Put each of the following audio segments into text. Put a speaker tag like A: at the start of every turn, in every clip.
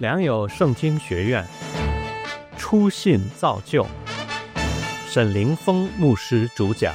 A: 良友圣经学院初信造就，沈凌峰牧师主讲。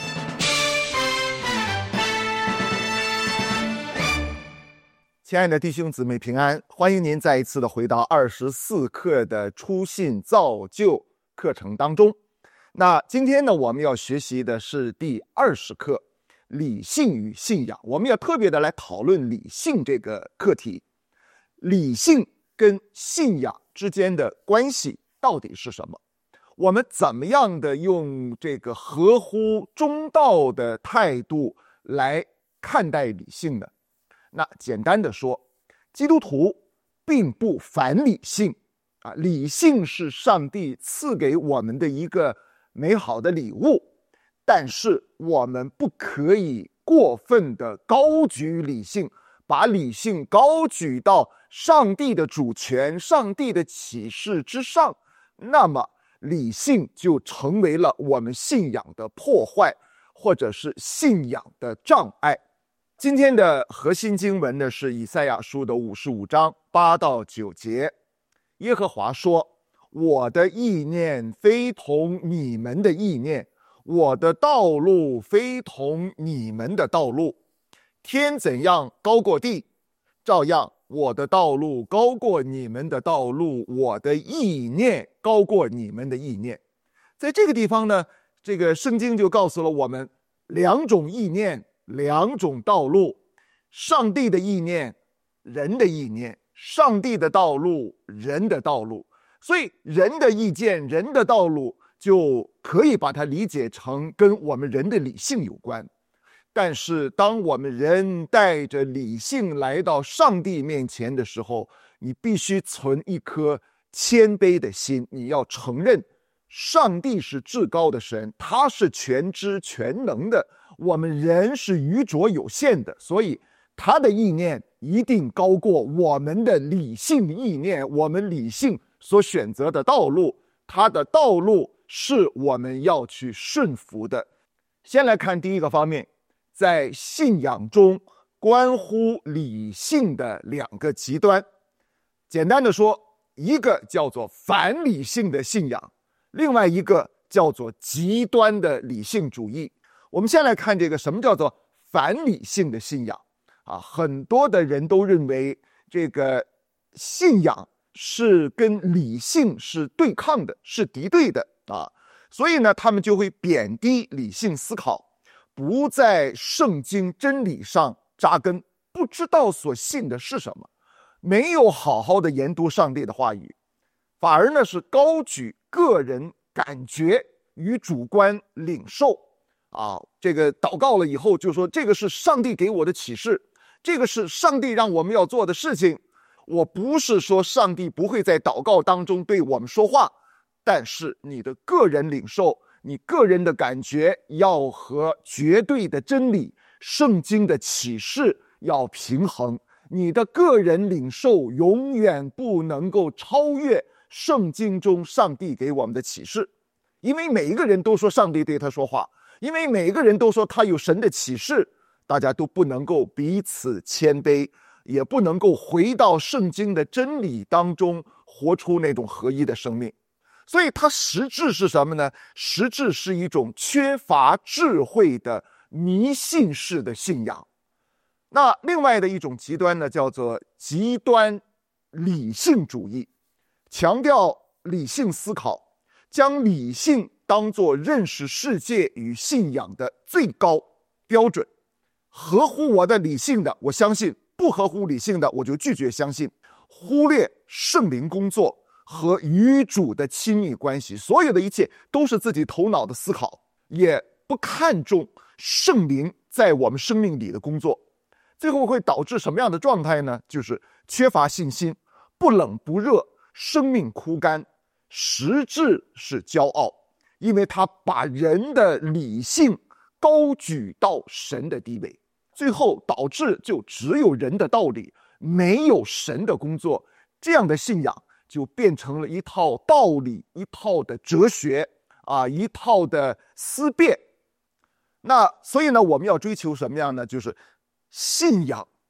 B: 亲爱的弟兄姊妹平安，欢迎您再一次的回到24课的初信造就课程当中。那今天呢，我们要学习的是第20课，理性与信仰。我们要特别的来讨论理性这个课题。理性跟信仰之间的关系到底是什么？我们怎么样的用这个合乎中道的态度来看待理性呢？那简单的说，基督徒并不反理性啊，理性是上帝赐给我们的一个美好的礼物，但是我们不可以过分的高举理性，把理性高举到上帝的主权、上帝的启示之上，那么理性就成为了我们信仰的破坏，或者是信仰的障碍。今天的核心经文呢是以赛亚书的55章8到9节。耶和华说：我的意念非同你们的意念，我的道路非同你们的道路。天怎样高过地，照样我的道路高过你们的道路，我的意念高过你们的意念。在这个地方呢，这个圣经就告诉了我们两种意念，两种道路，上帝的意念，人的意念，上帝的道路，人的道路。所以人的意见，人的道路就可以把它理解成跟我们人的理性有关。但是当我们人带着理性来到上帝面前的时候，你必须存一颗谦卑的心，你要承认上帝是至高的神，他是全知全能的，我们人是愚拙有限的，所以他的意念一定高过我们的理性意念，我们理性所选择的道路，他的道路是我们要去顺服的。先来看第一个方面，在信仰中关乎理性的两个极端。简单的说，一个叫做反理性的信仰，另外一个叫做极端的理性主义。我们先来看这个什么叫做反理性的信仰啊？很多的人都认为这个信仰是跟理性是对抗的，是敌对的啊，所以呢，他们就会贬低理性思考，不在圣经真理上扎根，不知道所信的是什么，没有好好的研读上帝的话语，反而呢是高举个人感觉与主观领受啊，这个祷告了以后就说这个是上帝给我的启示，这个是上帝让我们要做的事情。我不是说上帝不会在祷告当中对我们说话，但是你的个人领受，你个人的感觉要和绝对的真理圣经的启示要平衡，你的个人领受永远不能够超越圣经中上帝给我们的启示。因为每一个人都说上帝对他说话，因为每一个人都说他有神的启示，大家都不能够彼此谦卑，也不能够回到圣经的真理当中活出那种合一的生命。所以它实质是什么呢？实质是一种缺乏智慧的迷信式的信仰。那另外的一种极端呢，叫做极端理性主义，强调理性思考，将理性当作认识世界与信仰的最高标准。合乎我的理性的我相信，不合乎理性的我就拒绝相信，忽略圣灵工作和与主的亲密关系，所有的一切都是自己头脑的思考，也不看重圣灵在我们生命里的工作。最后会导致什么样的状态呢？就是缺乏信心，不冷不热，生命枯干，实质是骄傲，因为他把人的理性高举到神的地位，最后导致就只有人的道理，没有神的工作。这样的信仰就变成了一套道理，一套的哲学啊，一套的思辨。那所以呢，我们要追求什么样呢？就是信仰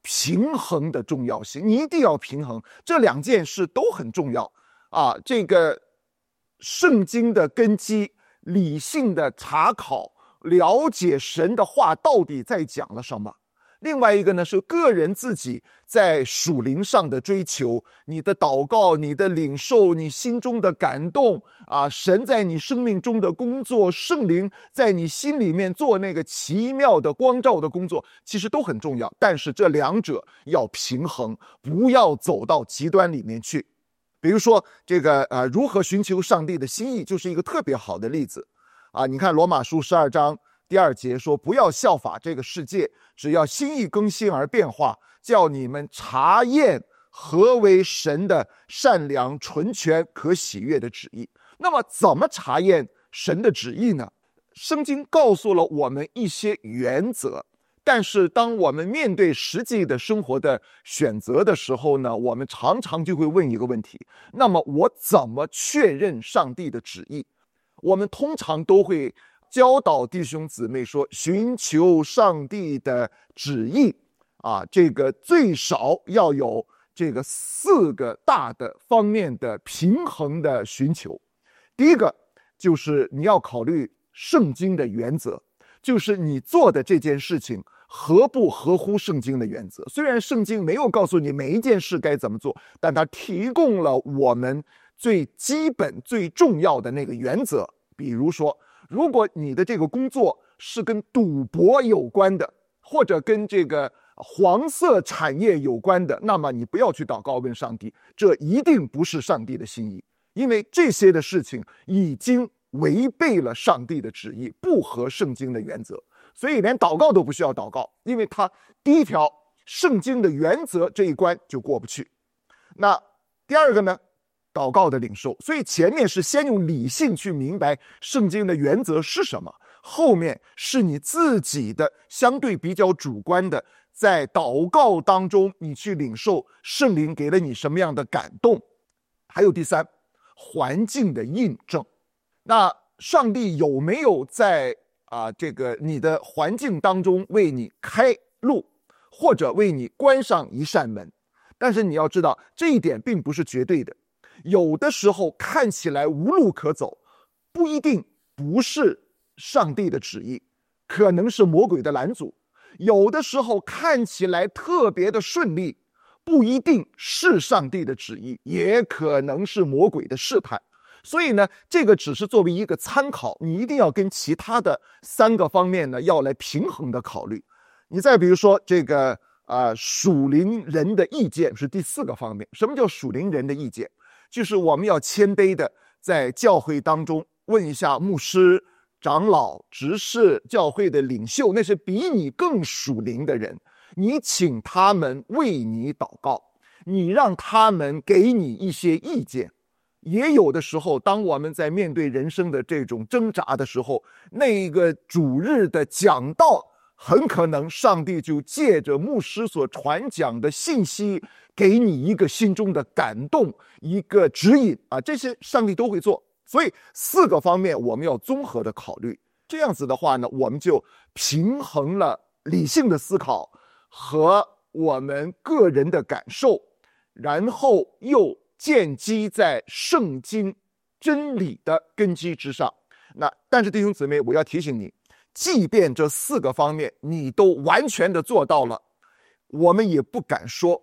B: 平衡的重要性，你一定要平衡，这两件事都很重要啊。这个圣经的根基，理性的查考，了解神的话到底在讲了什么。另外一个呢，是个人自己在属灵上的追求，你的祷告，你的领受，你心中的感动啊，神在你生命中的工作，圣灵在你心里面做那个奇妙的光照的工作，其实都很重要。但是这两者要平衡，不要走到极端里面去。比如说这个如何寻求上帝的心意，就是一个特别好的例子啊。你看罗马书12章第2节说，不要效法这个世界，只要心意更新而变化，叫你们查验何为神的善良、纯全、可喜悦的旨意。那么怎么查验神的旨意呢？圣经告诉了我们一些原则，但是当我们面对实际的生活的选择的时候呢，我们常常就会问一个问题，那么我怎么确认上帝的旨意？我们通常都会教导弟兄姊妹说，寻求上帝的旨意啊，这个最少要有这个4个大的方面的平衡的寻求。第一个就是你要考虑圣经的原则，就是你做的这件事情合不合乎圣经的原则。虽然圣经没有告诉你每一件事该怎么做，但它提供了我们最基本最重要的那个原则。比如说，如果你的这个工作是跟赌博有关的，或者跟这个黄色产业有关的，那么你不要去祷告问上帝，这一定不是上帝的心意，因为这些的事情已经违背了上帝的旨意，不合圣经的原则，所以连祷告都不需要祷告，因为他第一条圣经的原则这一关就过不去。那第二个呢，祷告的领受。所以前面是先用理性去明白圣经的原则是什么，后面是你自己的相对比较主观的，在祷告当中你去领受圣灵给了你什么样的感动。还有第三，环境的印证。那上帝有没有在这个你的环境当中为你开路，或者为你关上一扇门？但是你要知道，这一点并不是绝对的，有的时候看起来无路可走，不一定不是上帝的旨意，可能是魔鬼的拦阻。有的时候看起来特别的顺利，不一定是上帝的旨意，也可能是魔鬼的试探。所以呢，这个只是作为一个参考，你一定要跟其他的3个方面呢要来平衡的考虑。你再比如说这个属灵人的意见是第4个方面。什么叫属灵人的意见？就是我们要谦卑的在教会当中问一下牧师、长老、执事、教会的领袖，那是比你更属灵的人，你请他们为你祷告，你让他们给你一些意见。也有的时候，当我们在面对人生的这种挣扎的时候，那个主日的讲道，很可能上帝就借着牧师所传讲的信息，给你一个心中的感动，一个指引啊，这些上帝都会做。所以4个方面我们要综合的考虑，这样子的话呢，我们就平衡了理性的思考和我们个人的感受，然后又建基在圣经真理的根基之上。但是弟兄姊妹，我要提醒你，即便这4个方面你都完全的做到了，我们也不敢说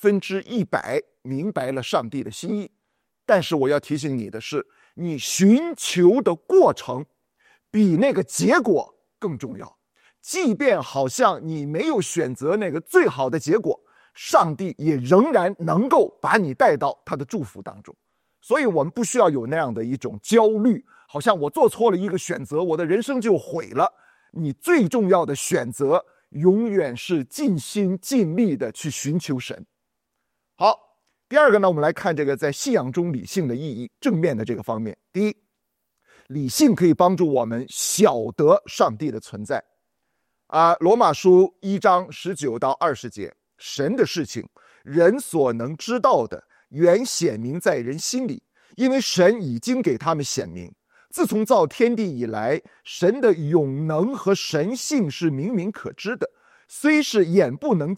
B: 100%明白了上帝的心意。但是我要提醒你的是，你寻求的过程比那个结果更重要。即便好像你没有选择那个最好的结果，上帝也仍然能够把你带到他的祝福当中。所以我们不需要有那样的一种焦虑，好像我做错了一个选择，我的人生就毁了。你最重要的选择永远是尽心尽力的去寻求神。好，第二个呢，我们来看这个在信仰中理性的意义，正面的这个方面。第一，理性可以帮助我们晓得上帝的存在。罗马书1章19到20节，神的事情，人所能知道的，原显明在人心里，因为神已经给他们显明。自从造天地以来，神的永能和神性是明明可知的，虽是眼不能见，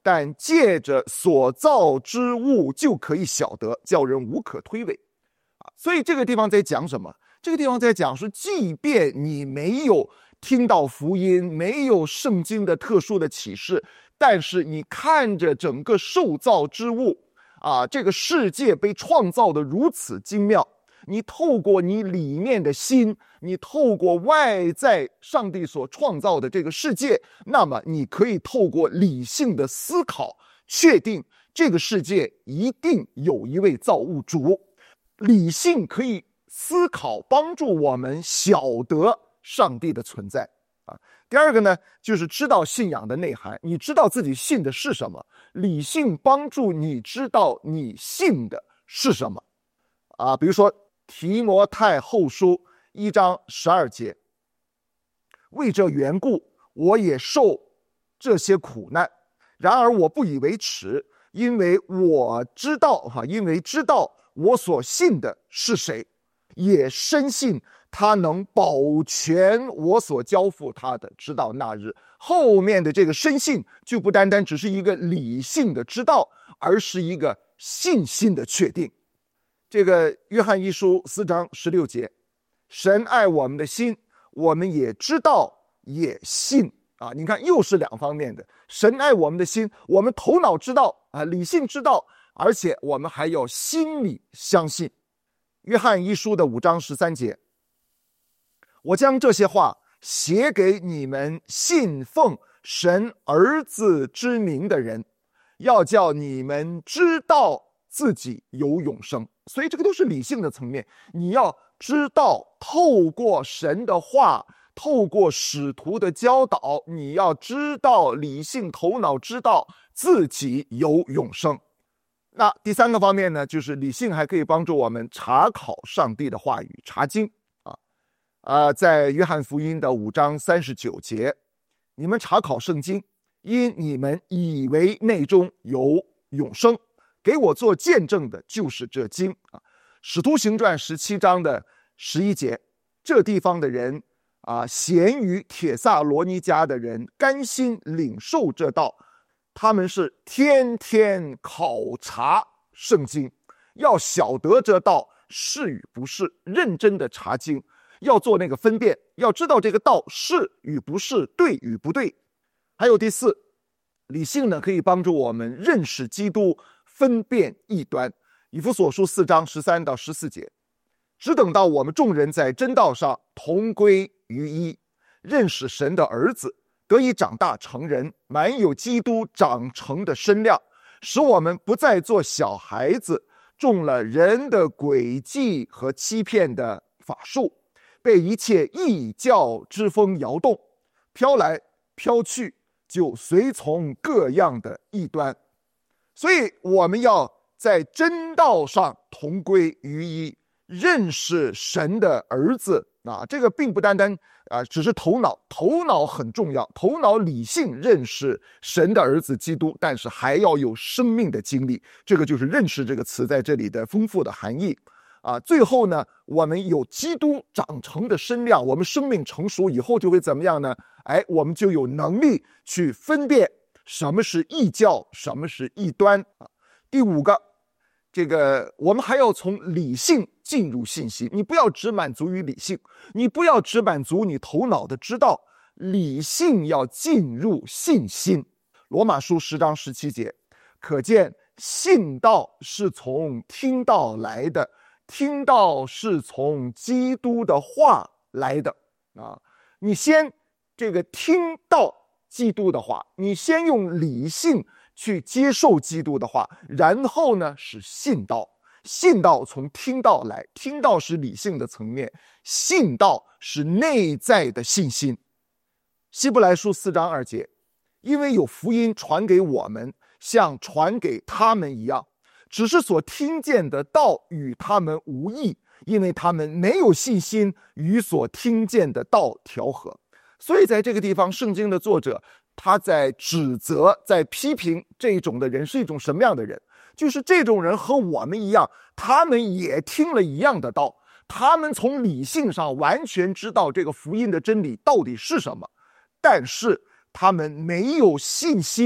B: 但借着所造之物就可以晓得，叫人无可推诿。所以这个地方在讲什么？这个地方在讲是，即便你没有听到福音，没有圣经的特殊的启示，但是你看着整个受造之物这个世界被创造的如此精妙，你透过你里面的心，你透过外在上帝所创造的这个世界，那么你可以透过理性的思考，确定这个世界一定有一位造物主。理性可以思考，帮助我们晓得上帝的存在第二个呢，就是知道信仰的内涵，你知道自己信的是什么，理性帮助你知道你信的是什么比如说提摩太后书1章12节，为这缘故我也受这些苦难，然而我不以为耻，因为知道我所信的是谁，也深信他能保全我所交付他的，直到那日。后面的这个深信就不单单只是一个理性的知道，而是一个信心的确定。这个约翰一书4章16节，神爱我们的心，我们也知道也信你看又是两方面的，神爱我们的心，我们头脑知道理性知道，而且我们还要心里相信。约翰一书的5章13节，我将这些话写给你们信奉神儿子之名的人，要叫你们知道自己有永生。所以这个都是理性的层面，你要知道，透过神的话，透过使徒的教导，你要知道，理性头脑知道自己有永生。那第三个方面呢，就是理性还可以帮助我们查考上帝的话语，查经在约翰福音的5章39节，你们查考圣经，因你们以为内中有永生，给我做见证的就是这经使徒行传17章的11节，这地方的人咸于帖撒罗尼迦的人甘心领受这道，他们是天天考察圣经，要晓得这道是与不是，认真的查经，要做那个分辨，要知道这个道是与不是，对与不对。还有第四，理性呢可以帮助我们认识基督，分辨异端。以弗所书4章13到14节，只等到我们众人在真道上同归于一，认识神的儿子，得以长大成人，满有基督长成的身量，使我们不再做小孩子，中了人的诡计和欺骗的法术，被一切异教之风摇动，飘来飘去，就随从各样的异端。所以我们要在真道上同归于一，认识神的儿子这个并不单单只是头脑很重要，头脑理性认识神的儿子基督，但是还要有生命的经历，这个就是认识这个词在这里的丰富的含义最后呢，我们有基督长成的身量，我们生命成熟以后就会怎么样呢？我们就有能力去分辨什么是异教，什么是异端第五个，这个我们还要从理性进入信心，你不要只满足于理性，你不要只满足你头脑的知道，理性要进入信心。罗马书10章17节，可见信道是从听道来的，听道是从基督的话来的你先这个听到基督的话，你先用理性去接受基督的话，然后呢是信道。信道从听道来，听道是理性的层面，信道是内在的信心。希伯来书4章2节，因为有福音传给我们，像传给他们一样，只是所听见的道与他们无异，因为他们没有信心与所听见的道调和。所以在这个地方，圣经的作者他在指责，在批评这种的人是一种什么样的人，就是这种人和我们一样，他们也听了一样的道，他们从理性上完全知道这个福音的真理到底是什么，但是他们没有信心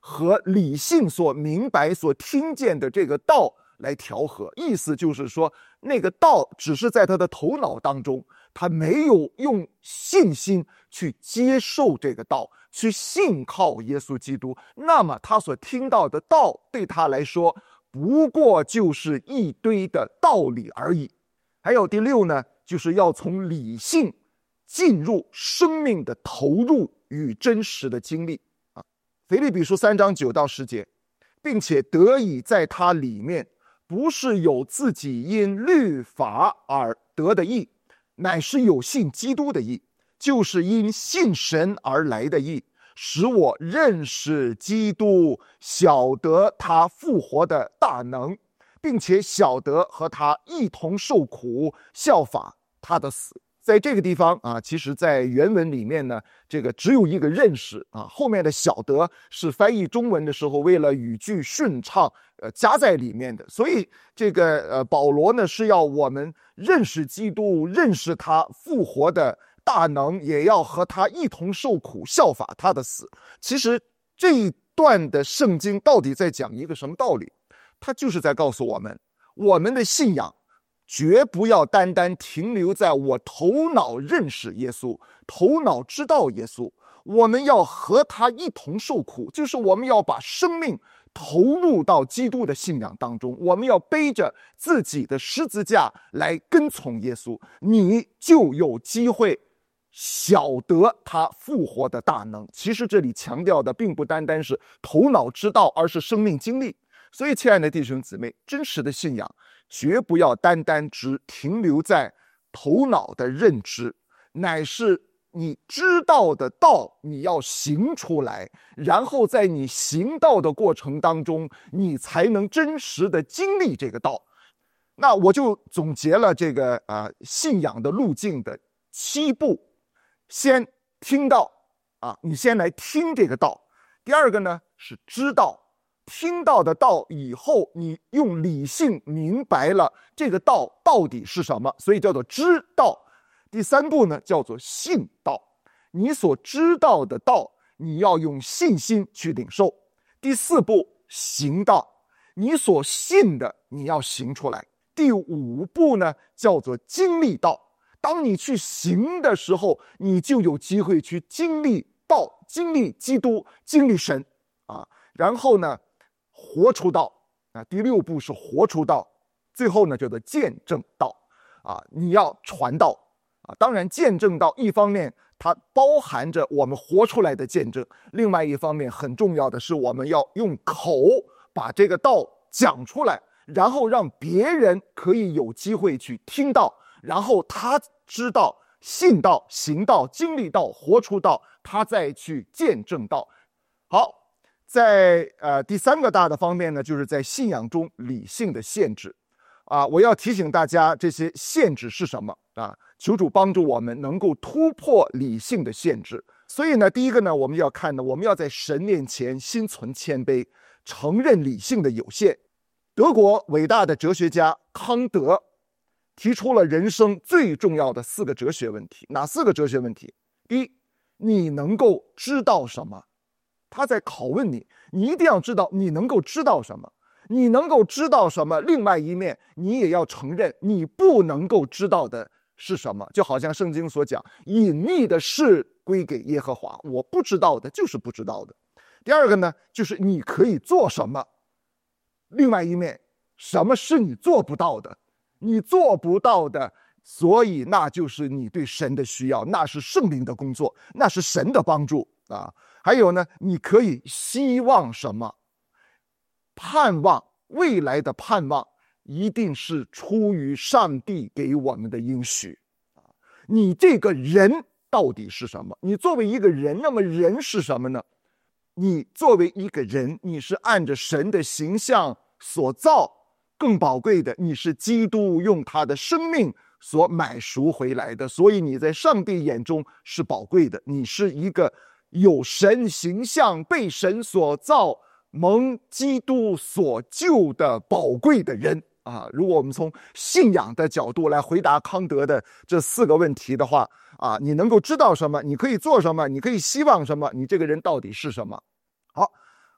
B: 和理性所明白、所听见的这个道来调和。意思就是说，那个道只是在他的头脑当中，他没有用信心去接受这个道，去信靠耶稣基督，那么他所听到的道对他来说不过就是一堆的道理而已。还有第六呢，就是要从理性进入生命的投入与真实的经历啊。腓立比书3章9到10节，并且得以在他里面，不是有自己因律法而得的义，乃是有信基督的义，就是因信神而来的义，使我认识基督，晓得他复活的大能，并且晓得和他一同受苦，效法他的死。在这个地方啊，其实在原文里面呢，这个只有一个认识啊，后面的晓得是翻译中文的时候为了语句顺畅加在里面的。所以这个保罗呢是要我们认识基督，认识他复活的大能，也要和他一同受苦，效法他的死。其实这一段的圣经到底在讲一个什么道理？它就是在告诉我们，我们的信仰绝不要单单停留在我头脑认识耶稣，头脑知道耶稣，我们要和他一同受苦，就是我们要把生命投入到基督的信仰当中，我们要背着自己的十字架来跟从耶稣，你就有机会晓得他复活的大能。其实这里强调的并不单单是头脑知道，而是生命经历。所以亲爱的弟兄姊妹，真实的信仰绝不要单单只停留在头脑的认知，乃是你知道的道你要行出来，然后在你行道的过程当中，你才能真实的经历这个道。那我就总结了这个信仰的路径的7步。先听到啊，你先来听这个道。第二个呢是知道，听到的道以后，你用理性明白了这个道到底是什么，所以叫做知道。第3步呢叫做信道，你所知道的道你要用信心去领受。第4步行道，你所信的你要行出来。第5步呢叫做经历道，当你去行的时候，你就有机会去经历道，经历基督，经历神啊。然后呢活出道啊，第6步是活出道。最后呢叫做见证道啊，你要传道啊。当然见证道一方面它包含着我们活出来的见证，另外一方面很重要的是我们要用口把这个道讲出来，然后让别人可以有机会去听到，然后他知道信道行道经历道活出道，他再去见证道。好，在第3个大的方面呢，就是在信仰中理性的限制啊。我要提醒大家这些限制是什么啊？求主帮助我们能够突破理性的限制。所以呢，第一个呢，我们要看呢，我们要在神面前心存谦卑，承认理性的有限。德国伟大的哲学家康德提出了人生最重要的4个哲学问题。哪4个哲学问题？第一，你能够知道什么？他在拷问你，你一定要知道你能够知道什么。你能够知道什么，另外一面你也要承认你不能够知道的是什么。就好像圣经所讲，隐秘的事归给耶和华，我不知道的就是不知道的。第二个呢，就是你可以做什么，另外一面什么是你做不到的，你做不到的，所以那就是你对神的需要，那是圣灵的工作，那是神的帮助啊。还有呢，你可以希望什么，盼望未来的盼望一定是出于上帝给我们的应许啊。你这个人到底是什么？你作为一个人，那么人是什么呢？你作为一个人，你是按着神的形象所造，更宝贵的，你是基督用他的生命所买赎回来的，所以你在上帝眼中是宝贵的。你是一个有神形象，被神所造，蒙基督所救的宝贵的人啊。如果我们从信仰的角度来回答康德的这4个问题的话啊，你能够知道什么，你可以做什么，你可以希望什么，你这个人到底是什么。好，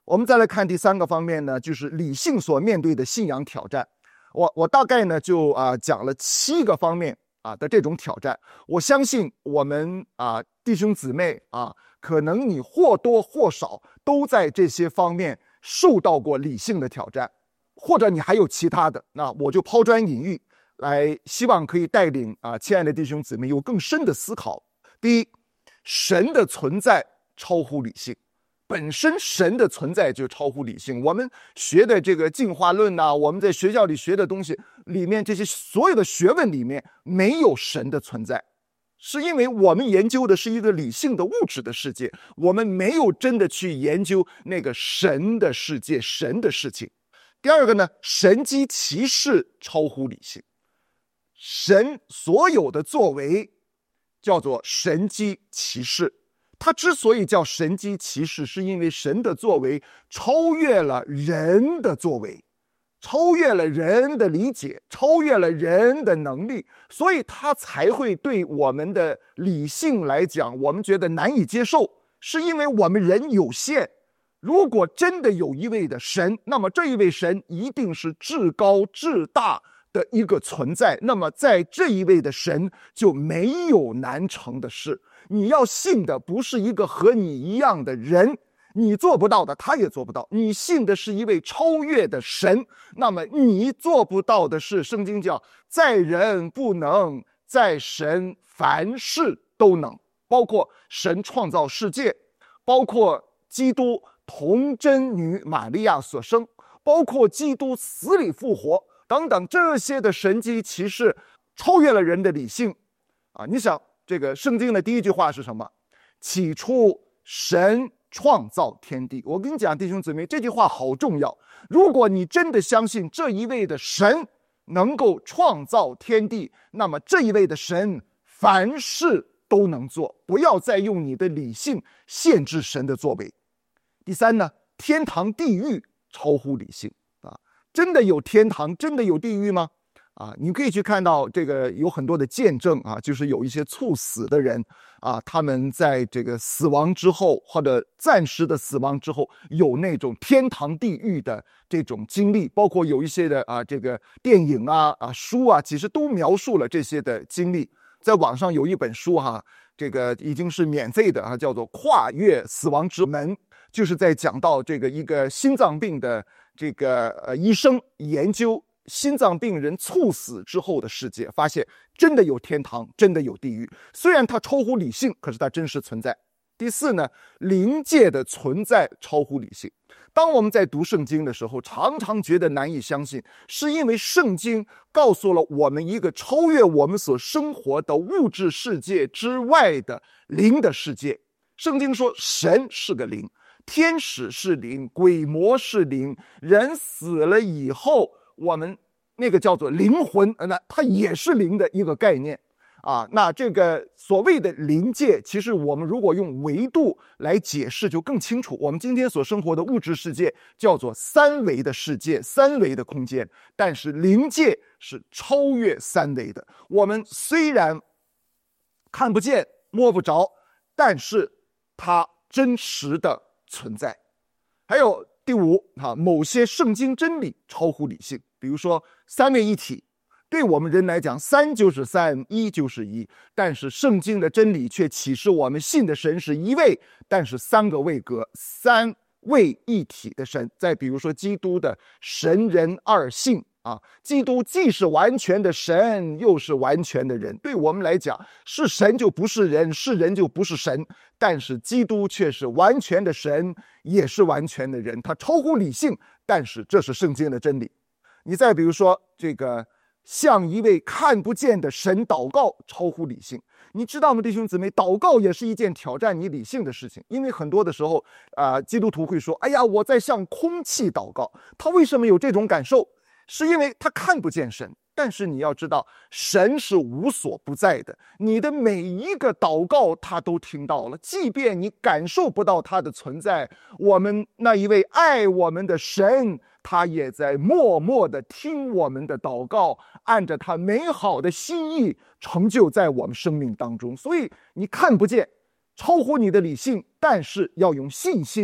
B: 我们再来看第三个方面呢，就是理性所面对的信仰挑战。我大概呢就讲了7个方面的这种挑战。我相信我们弟兄姊妹可能你或多或少都在这些方面受到过理性的挑战，或者你还有其他的，那我就抛砖引玉，来希望可以带领亲爱的弟兄姊妹有更深的思考。第一，神的存在超乎理性。本身神的存在就超乎理性。我们学的这个进化论我们在学校里学的东西里面，这些所有的学问里面没有神的存在，是因为我们研究的是一个理性的物质的世界，我们没有真的去研究那个神的世界，神的事情。第二个呢，神迹奇事超乎理性。神所有的作为叫做神迹奇事。它之所以叫神迹奇事，是因为神的作为超越了人的作为，超越了人的理解，超越了人的能力，所以它才会对我们的理性来讲，我们觉得难以接受，是因为我们人有限。如果真的有一位的神，那么这一位神一定是至高至大的一个存在，那么在这一位的神就没有难成的事。你要信的不是一个和你一样的人，你做不到的他也做不到，你信的是一位超越的神，那么你做不到的是，圣经叫在人不能，在神凡事都能，包括神创造世界，包括基督童真女玛利亚所生，包括基督死里复活等等，这些的神迹奇事超越了人的理性你想这个圣经的第一句话是什么？起初神创造天地。我跟你讲弟兄姊妹，这句话好重要。如果你真的相信这一位的神能够创造天地，那么这一位的神凡事都能做，不要再用你的理性限制神的作为。第三呢，天堂地狱超乎理性真的有天堂，真的有地狱吗？你可以去看到这个有很多的见证就是有一些猝死的人他们在这个死亡之后，或者暂时的死亡之后，有那种天堂地狱的这种经历，包括有一些的这个电影书其实都描述了这些的经历。在网上有一本书这个已经是免费的叫做《跨越死亡之门》，就是在讲到这个一个心脏病的这个医生研究心脏病人猝死之后的世界，发现真的有天堂，真的有地狱，虽然它超乎理性，可是它真实存在。第四呢，灵界的存在超乎理性。当我们在读圣经的时候，常常觉得难以相信，是因为圣经告诉了我们一个超越我们所生活的物质世界之外的灵的世界。圣经说神是个灵，天使是灵，鬼魔是灵，人死了以后我们那个叫做灵魂，那它也是灵的一个概念那这个所谓的灵界，其实我们如果用维度来解释就更清楚。我们今天所生活的物质世界叫做三维的世界，三维的空间，但是灵界是超越三维的。我们虽然看不见摸不着，但是它真实的存在。还有第五某些圣经真理超乎理性，比如说三位一体，对我们人来讲三就是三，一就是一，但是圣经的真理却启示我们信的神是一位，但是三个位格，三位一体的神。再比如说基督的神人二性基督既是完全的神，又是完全的人。对我们来讲，是神就不是人，是人就不是神，但是基督却是完全的神，也是完全的人。他超乎理性，但是这是圣经的真理。你再比如说这个向一位看不见的神祷告，超乎理性。你知道吗，弟兄姊妹，祷告也是一件挑战你理性的事情。因为很多的时候基督徒会说，哎呀，我在向空气祷告。他为什么有这种感受？是因为他看不见神。但是你要知道，神是无所不在的，你的每一个祷告他都听到了，即便你感受不到他的存在，我们那一位爱我们的神，他也在默默地听我们的祷告，按着他美好的心意成就在我们生命当中。所以你看不见，超乎你的理性，但是要用信心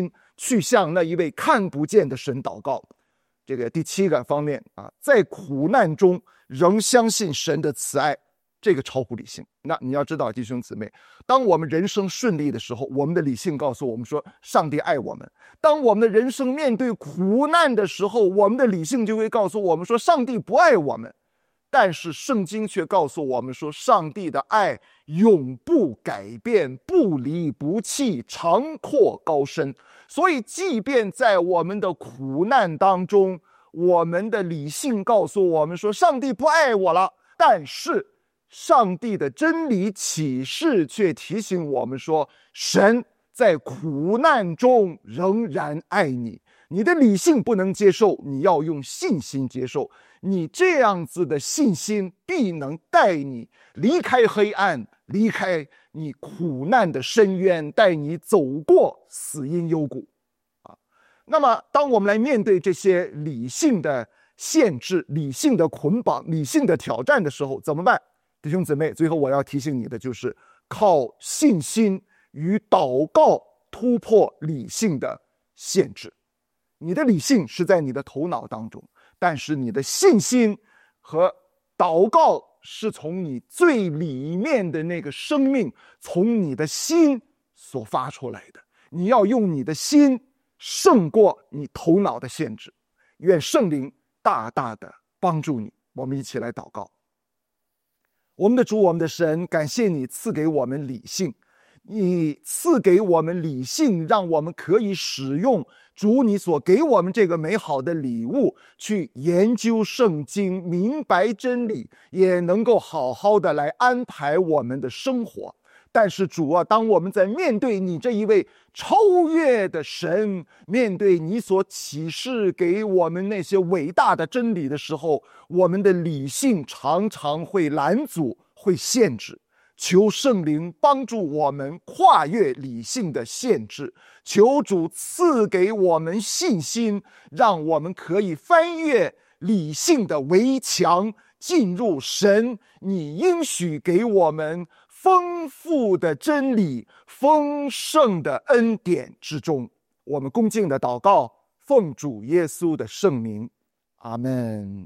B: 去向那一位看不见的神祷告。这个第7个方面啊，在苦难中仍相信神的慈爱，这个超乎理性。那你要知道，弟兄姊妹，当我们人生顺利的时候，我们的理性告诉我们说上帝爱我们；当我们的人生面对苦难的时候，我们的理性就会告诉我们说上帝不爱我们。但是圣经却告诉我们说，上帝的爱永不改变，不离不弃，长阔高深。所以即便在我们的苦难当中，我们的理性告诉我们说上帝不爱我了，但是上帝的真理启示却提醒我们说，神在苦难中仍然爱你。你的理性不能接受，你要用信心接受。你这样子的信心必能带你离开黑暗，离开你苦难的深渊，带你走过死荫幽谷。那么当我们来面对这些理性的限制、理性的捆绑、理性的挑战的时候，怎么办？弟兄姊妹，最后我要提醒你的就是靠信心与祷告突破理性的限制。你的理性是在你的头脑当中，但是你的信心和祷告是从你最里面的那个生命，从你的心所发出来的。你要用你的心胜过你头脑的限制。愿圣灵大大的帮助你。我们一起来祷告。我们的主，我们的神，感谢你赐给我们理性，你赐给我们理性，让我们可以使用主你所给我们这个美好的礼物，去研究圣经，明白真理，也能够好好的来安排我们的生活。但是主啊，当我们在面对你这一位超越的神，面对你所启示给我们那些伟大的真理的时候，我们的理性常常会拦阻，会限制。求圣灵帮助我们跨越理性的限制，求主赐给我们信心，让我们可以翻越理性的围墙，进入神你应许给我们丰富的真理、丰盛的恩典之中。我们恭敬的祷告，奉主耶稣的圣名，阿们。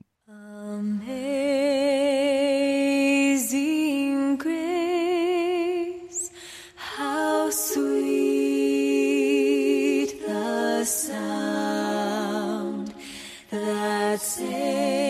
C: Amazing grace, how sweet the sound that saved